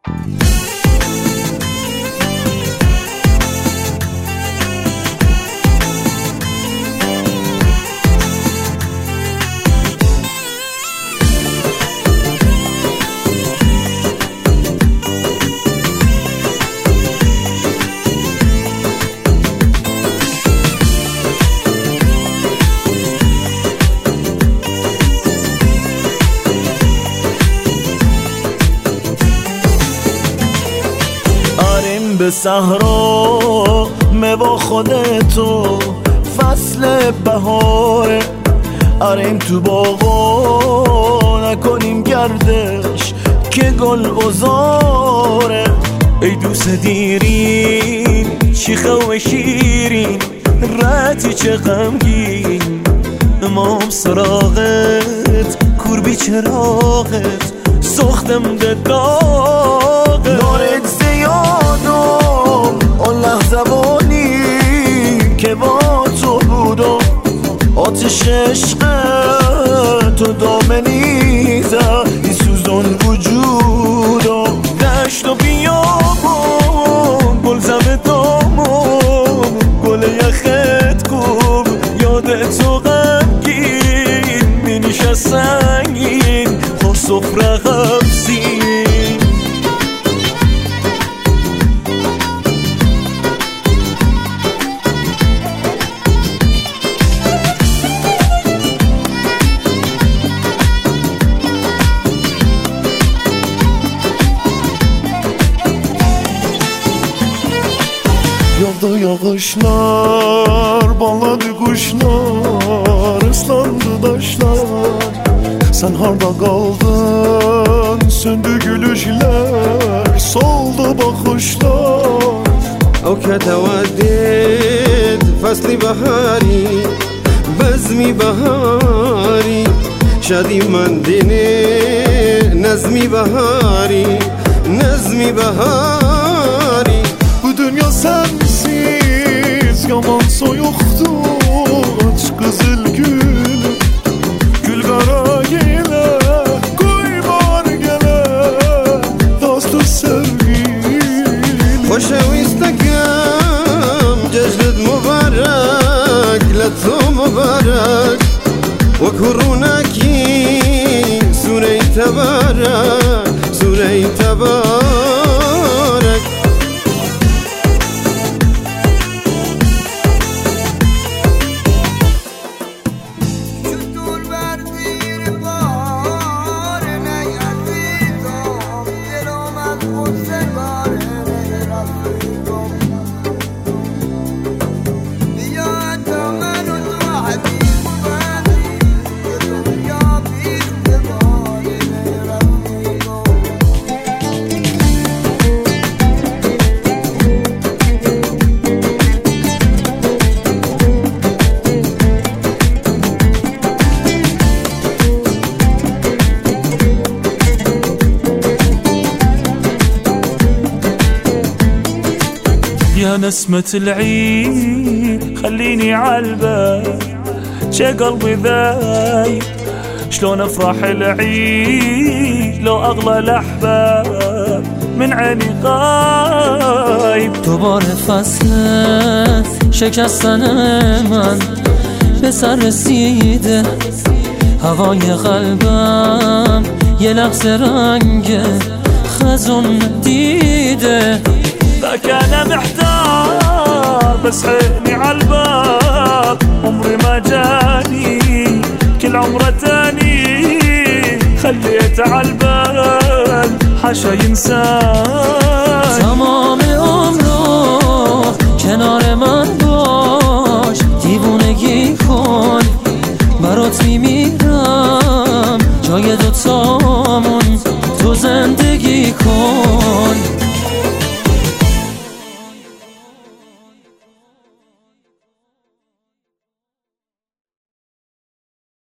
به صحرا با خودتو فصل بهاره، آریم تو باغا نکنیم گردش که گل بزاره. ای دوست دیرین شیخه و شیرین رتی چه غمگین، امام سراغت کوربی چراغت سختم ده داغه. نارت زیادم آن لحظوانی که با تو بودم، آتش عشق تو دامنی زد ای سوزان وجودم. دشت و بیابون گل زم دامون گل یخت کوب یادت تو غمگین می نشست سنگین خود سفره غمزین. Yağdı yağışlar, bağladı kuşlar, ıslandı taşlar. Sen harda kaldın, söndü gülüşler, soldu bakışlar. أو كتودد فصل بهاری بزمی بهاری شادی من دینه نظمی بهاری نظمی بهاری. Bu dünya sensiz yaman soyuqdur, aç qızıl gül gül qara yelə qoymar gələ dostu sevgilim. خوشویستکم جشنت مبارک لطو مبارک وەکو ڕووناکی سوورەی تەبارەک سوورەی تەبارەک. يا نسمة العيد خليني عالبال شي قلبي ذايب، شلون افرح العيد لو اغلى الاحباب من عيني غايب. دوباره فصل شکستن من به سر رسیده، هوای قلبم یه لحظه رنگ خزون دیده. ذاك انا محتار بس عيني عالباب عمري ما جاني كل عمره تاني خليت عالبال حاشا ينسان. تمام عمرو کنار من باش، دیوونگی کن برات میمیرم، جای دوتامون تو زندگی کن.